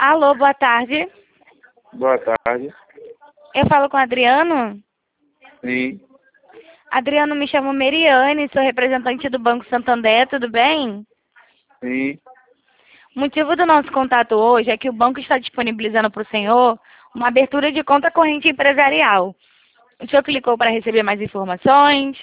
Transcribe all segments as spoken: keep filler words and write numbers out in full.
Alô, boa tarde. Boa tarde. Eu falo com o Adriano? Sim, Adriano, me chamo Meriane, sou representante do Banco Santander, tudo bem? sim. O motivo do nosso contato hoje é que o banco está disponibilizando para o senhor uma abertura de conta corrente empresarial. O senhor clicou para receber mais informações?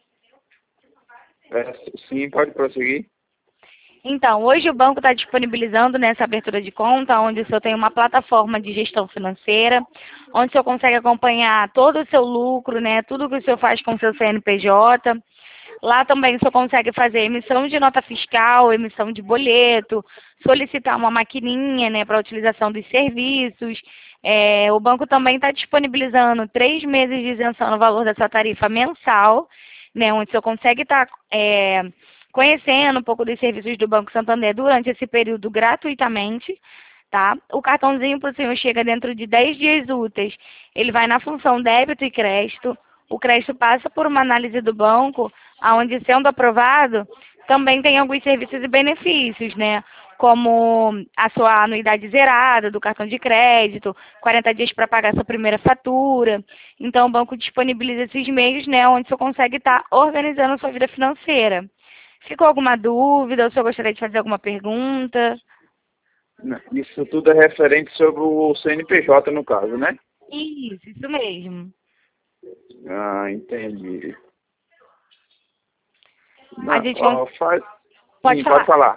É, sim, pode prosseguir. Então, hoje o banco está disponibilizando nessa abertura de conta, onde o senhor tem uma plataforma de gestão financeira, onde o senhor consegue acompanhar todo o seu lucro, né, tudo que o senhor faz com o seu C N P J. Lá também o senhor consegue fazer emissão de nota fiscal, emissão de boleto, solicitar uma maquininha, né, para a utilização dos serviços. É, o banco também está disponibilizando três meses de isenção no valor da sua tarifa mensal, né, onde o senhor consegue estar é, conhecendo um pouco dos serviços do Banco Santander durante esse período gratuitamente, tá? O cartãozinho para o senhor chega dentro de dez dias úteis. Ele vai na função débito e crédito. O crédito passa por uma análise do banco, aonde, sendo aprovado, também tem alguns serviços e benefícios, né? Como a sua anuidade zerada do cartão de crédito, quarenta dias para pagar sua primeira fatura. Então, o banco disponibiliza esses meios, né, onde você consegue estar organizando a sua vida financeira. Ficou alguma dúvida? Ou o senhor gostaria de fazer alguma pergunta? Isso tudo é referente sobre o C N P J, no caso, né? Isso, isso mesmo. Ah, entendi. A Não, gente ó, cons- faz... Pode Sim, falar. pode falar.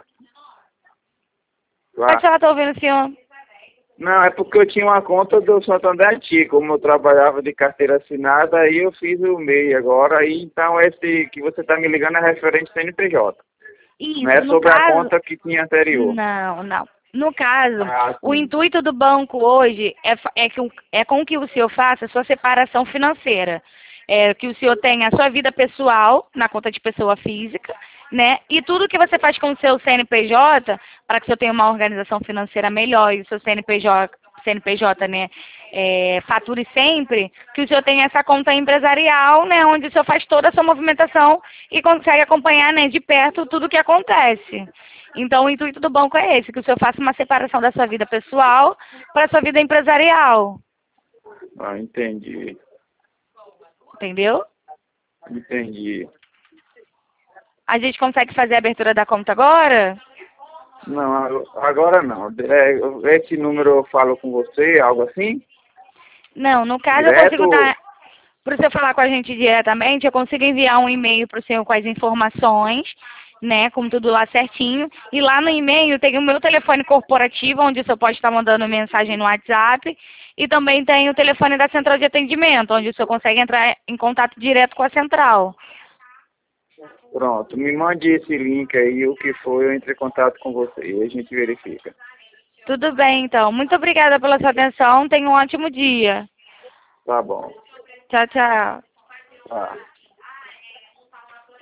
Pode Vá. falar, estou ouvindo o senhor. Não, é porque eu tinha uma conta do Santander antigo, como eu trabalhava de carteira assinada, aí eu fiz o M E I agora, aí então esse que você está me ligando é referente C N P J. Não Isso, é no sobre a caso... conta que tinha anterior. Não, não. No caso, Ah, o sim. intuito do banco hoje é, fa- é, que, o- é com que o senhor faça a sua separação financeira. É, que o senhor tenha a sua vida pessoal na conta de pessoa física, né? E tudo que você faz com o seu C N P J, para que o senhor tenha uma organização financeira melhor e o seu C N P J, C N P J, né, é, fature sempre, que o senhor tenha essa conta empresarial, né, onde o senhor faz toda a sua movimentação e consegue acompanhar, né, de perto tudo o que acontece. Então, o intuito do banco é esse, que o senhor faça uma separação da sua vida pessoal para a sua vida empresarial. Ah, entendi. Entendeu? Entendi. A gente consegue fazer a abertura da conta agora? Não, agora não. É, esse número eu falo com você, algo assim? Não, no caso eu consigo Direto? dar, para o senhor falar com a gente diretamente, eu consigo enviar um e-mail para o senhor com as informações, né, com tudo lá certinho. E lá no e-mail tem o meu telefone corporativo, onde o senhor pode estar mandando mensagem no WhatsApp. E também tem o telefone da central de atendimento, onde o senhor consegue entrar em contato direto com a central. Pronto, me mande esse link aí, o que for, eu entro em contato com você e a gente verifica. Tudo bem, então. Muito obrigada pela sua atenção. Tenha um ótimo dia. Tá bom. Tchau, tchau. Tá.